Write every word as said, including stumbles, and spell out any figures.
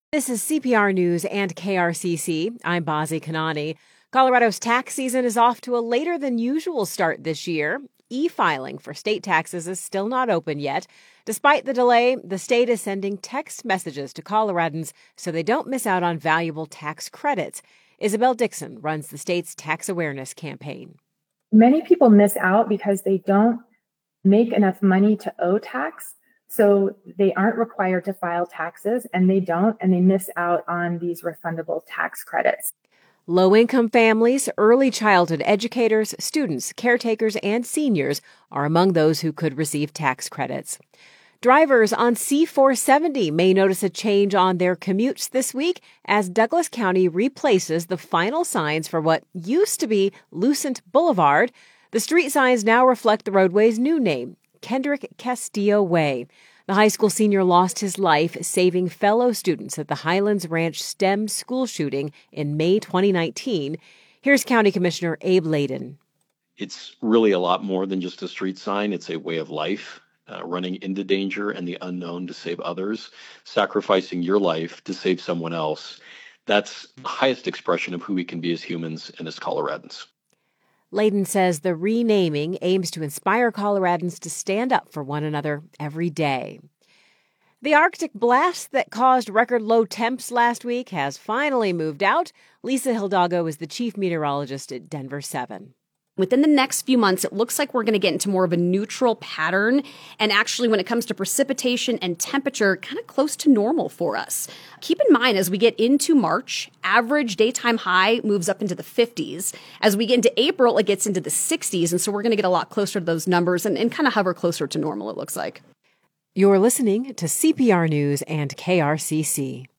This is C P R News and K R C C. I'm Bazi Kanani. Colorado's tax season is off to a later than usual start this year. E-filing for state taxes is still not open yet. Despite the delay, the state is sending text messages to Coloradans so they don't miss out on valuable tax credits. Isabel Dixon runs the state's tax awareness campaign. Many people miss out because they don't make enough money to owe tax. So they aren't required to file taxes, and they don't, and they miss out on these refundable tax credits. Low-income families, early childhood educators, students, caretakers, and seniors are among those who could receive tax credits. Drivers on C four seventy may notice a change on their commutes this week as Douglas County replaces the final signs for what used to be Lucent Boulevard. The street signs now reflect the roadway's new name, Kendrick Castillo Way. The high school senior lost his life saving fellow students at the Highlands Ranch STEM school shooting in May twenty nineteen. Here's County Commissioner Abe Layden. It's really a lot more than just a street sign. It's a way of life, uh, running into danger and the unknown to save others, sacrificing your life to save someone else. That's the highest expression of who we can be as humans and as Coloradans. Layden says the renaming aims to inspire Coloradans to stand up for one another every day. The Arctic blast that caused record low temps last week has finally moved out. Lisa Hidalgo is the chief meteorologist at Denver seven. Within the next few months, it looks like we're going to get into more of a neutral pattern. And actually, when it comes to precipitation and temperature, kind of close to normal for us. Keep in mind, as we get into March, average daytime high moves up into the fifties. As we get into April, it gets into the sixties. And so we're going to get a lot closer to those numbers and, and kind of hover closer to normal, it looks like. You're listening to C P R News and K R C C.